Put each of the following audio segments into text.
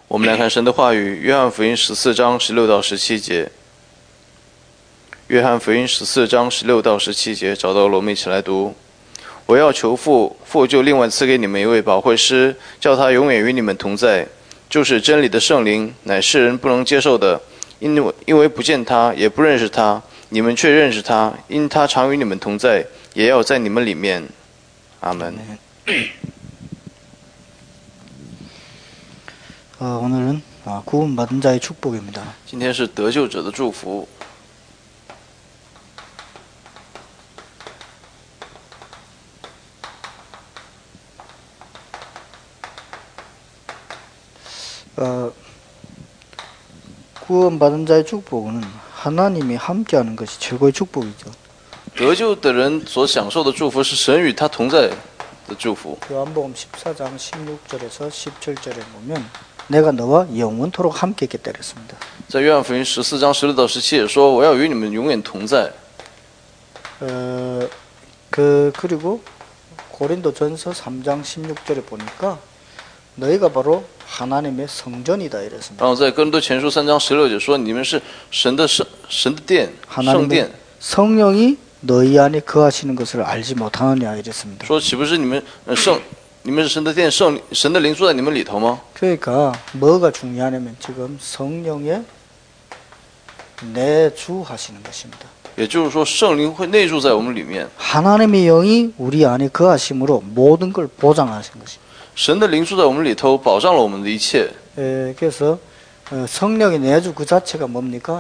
我们来看神的话语，约翰福音14章16到17节。约翰福音14章16到17节，找到了，我们一起来读。我要求父，父就另外赐给你们一位保惠师，叫他永远与你们同在，就是真理的圣灵，乃世人不能接受的，因为不见他，也不认识他，你们却认识他，因他常与你们同在，也要在你们里面。阿门。 오늘은 구원받은 자의 축복입니다. 今天是得救者的祝福。 구원받은 자의 축복은 하나님이 함께하는 것이 최고의 축복이죠. 得救的人所享受的祝福是神与他同在的祝福。 요한복음 14장 16절에서 17절에 보면 내가 너와 영원토록 함께 있겠다 그랬습니다. 在约翰福音14章16到17节说，我要与你们永远同在。 그리고 고린도전서 3장 16절에 보니까 너희가 바로 하나님의 성전이다 이랬습니다. 然后在哥林多前书3章16节说，你们是神的殿，圣殿。 성령이 너희 안에 거하시는 것을 알지 못하느냐 이랬습니다. 说岂不是你们是神的殿，神的灵住在你们里头吗？ 그러니까 뭐가 중요하냐면 지금 성령의 내주하시는 것입니다. 也就是说，圣灵会内住在我们里面。 하나님의 영이 우리 안에 거하심으로 모든 걸 보장하신 것입니다. 神的灵住在我们里头，保障了我们的一切。 그래서 성령의 내주 그 자체가 뭡니까?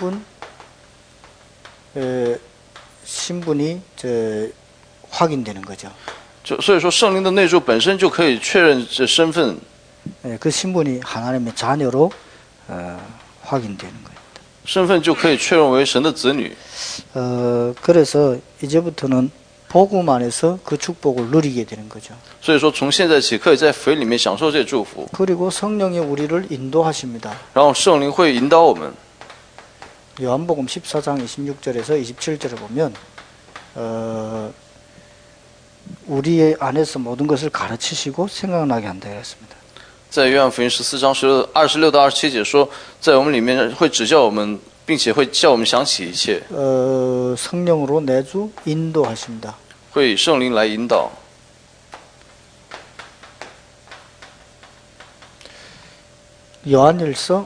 신분이 확인되는 거죠. 所以说，圣灵的内住本身就可以确认这身份。 그 신분이 하나님의 자녀로 확인되는 거예요. 身份就可以确认为神的子女。 그래서 이제부터는 복음 안에서 그 축복을 누리게 되는 거죠. 所以说，从现在起可以在福音里面享受这祝福。 그리고 성령이 우리를 인도하십니다. 然后圣灵会引导我们。 요한복음 14장 26절에서 27절에 보면 우리 안에서 모든 것을 가르치시고 생각나게 한다 그랬습니다. 在约翰福音14章26到27节说，在我们里面会指教我们，并且会叫我们想起一切。 성령으로 내주 인도하십니다. 会以圣灵来引导。 요한일서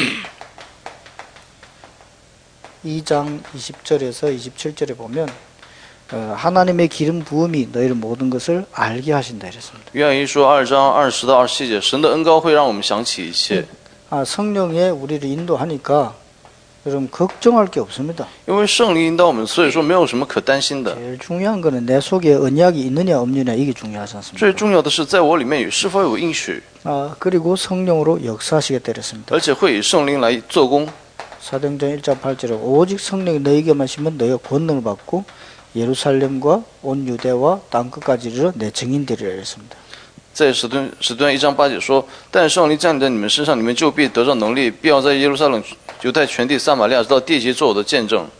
2장 20절에서 27절에 보면 하나님의 기름 부음이 너희를 모든 것을 알게 하신다 이랬습니다. 约翰一书2章20到27节，神的恩膏会让我们想起一切。 성령에 우리를 인도하니까 여러분 걱정할 게 없습니다. 因为圣灵引导我们，所以说没有什么可担心的。 제일 중요한 거는 내 속에 언약이 있느냐 없느냐 이게 중요하지 않습니까? 最重要的是，在我里面是否有应许， 그리고 성령으로 역사하시겠다 이랬습니다. 而且会以圣灵来做工。 사도행전 1장 8절에 오직 성령이 너희에게 마시면 너희가 권능을 받고 예루살렘과 온 유대와 땅끝까지 이르러 내 증인되리라 이랬습니다. 在使徒1章8节说，但圣灵降临在你们身上，你们就必得到能力，必要在耶路撒冷、犹太全地、撒玛利亚直到地极做我的见证。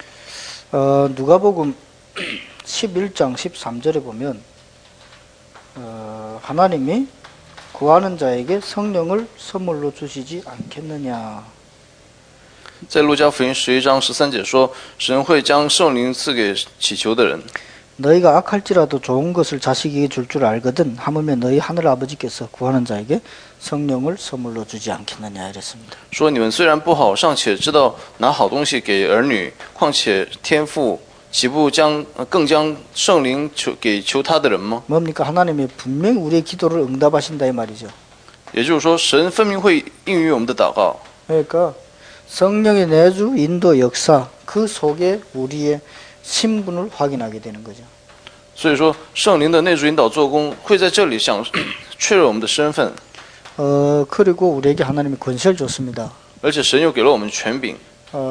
누가복음 11장 13절에 보면 하나님이 구하는 자에게 성령을 선물로 주시지 않겠느냐. 在路加福音11章13节说，神会将圣灵赐给祈求的人。 너희가 악할지라도 좋은 것을 자식에게 줄 줄 알거든 하물며 너희 하늘 아버지께서 구하는 자에게 성령을 선물로 주지 않겠느냐 이랬습니다. 说你们虽然不好，尚且知道拿好东西给儿女，况且天父岂不更将圣灵给求他的人吗？ 뭡니까? 하나님이 분명히 우리의 기도를 응답하신다 이 말이죠. 也就是说，神分明会应允我们的祷告。 그러니까 성령의 내주 인도 역사 그 속에 우리의 신분을 확인하게 되는 거죠. 所以说，圣灵的内住引导做工会在这里确认我们的身份。 그리고 우리에게 하나님이 권세를 줬습니다. 而且神又给了我们权柄。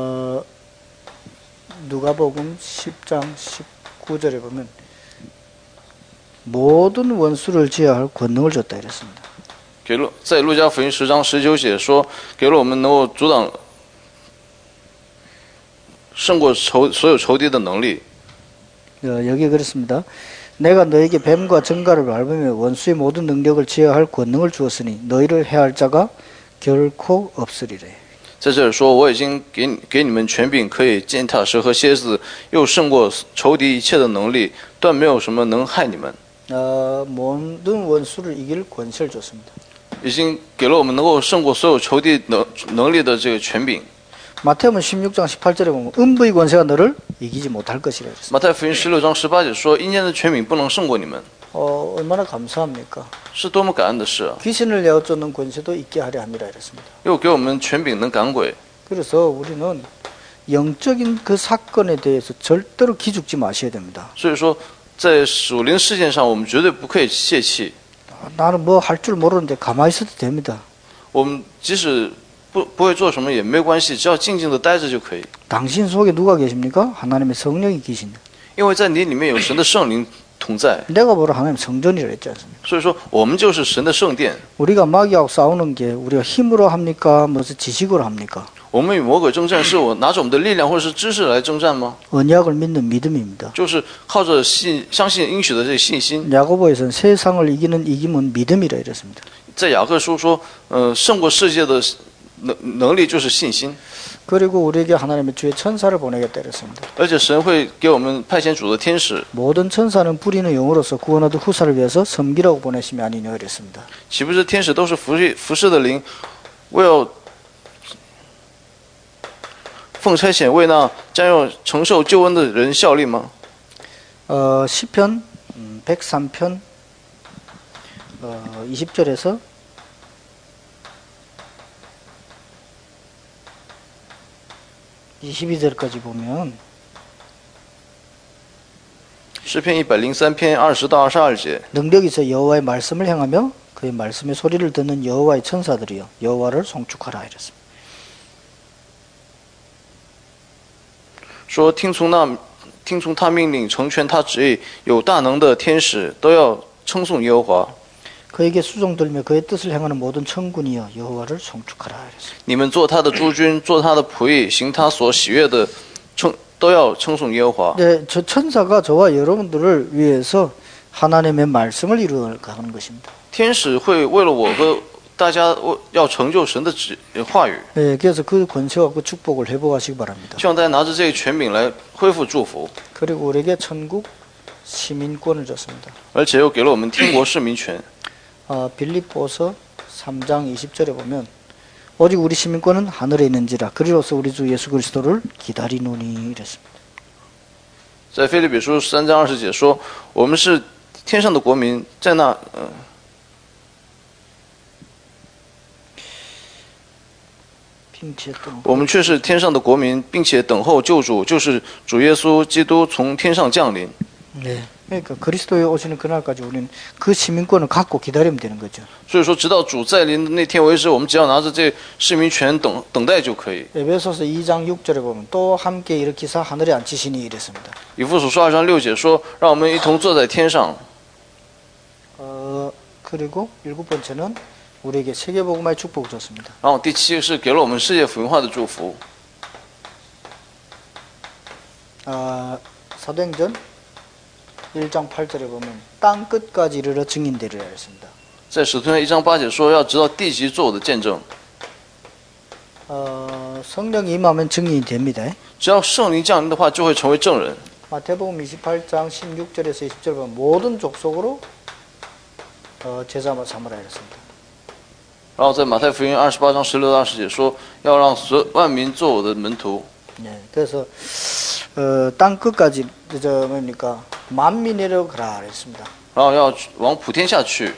누가복음 10장 19절에 보면 모든 원수를 제어할 권능을 줬다 이랬습니다. 在路加福音10章19节说，给了我们能够阻挡胜过所有仇敌的能力。 여기에 그렇습니다. 내가 너에게 뱀과 정갈을 밟으며 원수의 모든 능력을 제어할 권능을 주었으니 너희를 해할 자가 결코 없으리래. 在这里说，我已经给你们权柄，可以践踏蛇和蝎子，又胜过仇敌一切的能力，断没有什么能害你们。 모든 원수를 이길 권세를 줬습니다. 已经给了我们能够胜过所有仇敌能力的这个权柄。 마태복음 16장 18절에 보면 음부의 권세가 너를 이기지 못할 것이라 했습니다. 马太福音16章18节说，阴间的权柄不能胜过你们， 얼마나 감사합니까? 是多么感恩的事啊！ 귀신을 내어쫓는 권세도 있게 하려 함이라 했습니다. 又给我们权柄能赶鬼。 그래서 우리는 영적인 그 사건에 대해서 절대로 기죽지 마셔야 됩니다. 所以说，在属灵事件上，我们绝对不可以泄气。 나는 뭐 할 줄 모르는데 가만히 있어도 됩니다. 我们即使不会做什么也没关系，只要静静的待着就可以。 당신 속에 누가 계십니까? 하나님의 성령이 계신다. 因为在你里面有神的圣灵同在， 내가 바로 하나님 성전이라 했지 않습니까? 所以说我们就是神的圣殿。 우리가 마귀하고 싸우는 게 우리가 힘으로 합니까? 무슨 지식으로 합니까? 我们与魔鬼征战，是我拿着我们的力量或者是知识来征战吗？ 언약을 믿는 믿음입니다. 就是靠着相信应许的这个信心。 야고보에서는 세상을 이기는 이김은 믿음이라 이랬습니다. 在雅各书说，胜过世界的能力就是信心。 그리고 우리에게 하나님의 주의 천사를 보내겠다 이랬습니다. 而且神会给我们派遣主的天使， 모든 천사는 뿌리는 영으로서 구원 얻은 후사를 위해서 섬기라고 보내심이 아니냐 이랬습니다. 岂不是天使都是服侍的灵，为要奉差遣为那将要承受救恩的人效力吗？ 시편 103편 20절에서 22절까지 보면 诗篇103篇20到22节， 능력이 있어 여호와의 말씀을 행하며 그의 말씀의 소리를 듣는 여호와의 천사들이여 여호와를 송축하라 이랬습니다. 说听从他命令，成全他旨意，有大能的天使都要称颂耶和华。 그에게 수종들며 그의 뜻을 행하는 모든 천군이여 여호와를 송축하라 이랬습니다. 你们做他的诸军，做他的仆役，行他所喜悦的，都要称颂耶和华。 네, 저 천사가 저와 여러분들을 위해서 하나님의 말씀을 이루어가는 것입니다. 天使会为了我和大家要成就神的话语， 네, 그래서 그 권세와 그 축복을 회복하시기 바랍니다. 希望大家拿着这个权柄来恢复祝福， 그리고 우리에게 천국 시민권을 줬습니다. 而且又给了我们天国市民权。 빌립보서 3장 20절에 보면 오직 우리 시민권은 하늘에 있는지라 그리로서 우리 주 예수 그리스도를 기다리노니 이랬습니다. 在腓立比书3章20节说，我们是天上的国民，在那我们却是天上的国民，并且等候救主，就是主耶稣基督从天上降临。 네, 그러니까 그리스도에 오시는 그날까지 우리는 그 시민권을 갖고 기다리면 되는 거죠. 所以说，直到主再临的那天为止，我们只要拿着这市民权等待就可以。 에베소서 2장 6절에 보면 또 함께 일으키사 하늘에 앉히시니 이랬습니다. 以弗所书2章6节说，让我们一同坐在天上。 그리고 7번째는 우리에게 세계복음화의 축복을 줬습니다. 然后第7个是给了我们世界福音化的祝福。 사도행전 1장 8절에 보면 땅 끝까지 이르러 증인되리라 했습니다. 在使徒行1章8节说，要直到地极做我的见证。 성령이 임하면 증인이 됩니다. 只要圣灵降临的话，就会成为证人。 마태복음 28장 16절에서 20절 보면 모든 족속으로 제자 삼으라 했습니다. 然后在马太福音28章16到20节说，要让万民做我的门徒。 네, 그래서 땅 끝까지 뭡니까 만민이라고 가라 했습니다. 然后要往普天下去。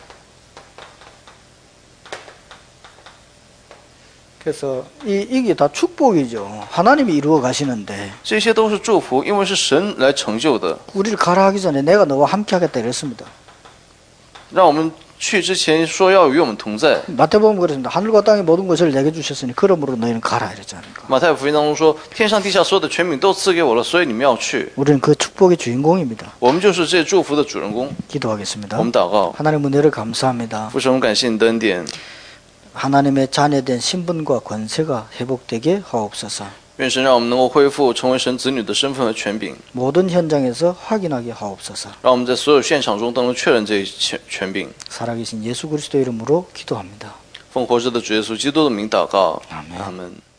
그래서 이게 다 축복이죠. 하나님이 이루어 가시는데 这些都是祝福，因为是神来成就的。 우리를 가라 하기 전에 내가 너와 함께 하겠다 이랬습니다. 让我们去之前说要与我们同在。 마태복음 그랬습니다. 하늘과 땅의 모든 것을 내게 주셨으니 그러므로 너희는 가라 이랬지 않습니까? 马太福音当中说，天上地下所有的权柄都赐给我了，所以你们要去。 우리는 그 축복의 주인공입니다. 我们就是这祝福的主人公。 기도하겠습니다. 我们祷告， 하나님 은혜를 감사합니다. 父神，我们感谢你的恩典， 하나님의 자녀된 신분과 권세가 회복되게 하옵소서. 愿神让我们能够恢复成为神子女的身份和权柄， 모든 현장에서 확인하게 하옵소서. 让我们在所有现场中都能确认这一权柄。 살아계신 예수 그리스도 이름으로 기도합니다. 奉活着的主耶稣基督的名祷告， 아멘. 阿门。